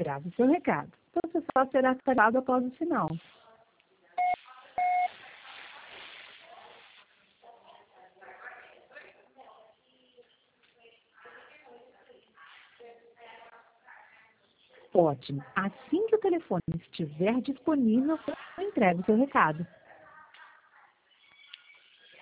Grave seu recado. Você só será falado após o sinal. Ótimo. Assim que o telefone estiver disponível, eu entrego seu recado.